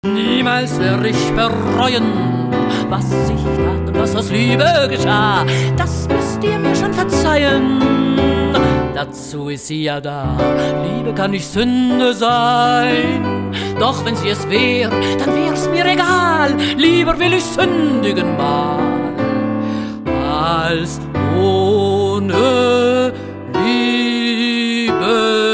Niemals werde ich bereuen, was ich tat und was aus Liebe geschah. Das müsst ihr mir schon verzeihen, dazu ist sie ja da. Liebe kann nicht Sünde sein, doch wenn sie es wär, dann wär's mir egal. Lieber will ich sündigen mal, als ohne Liebe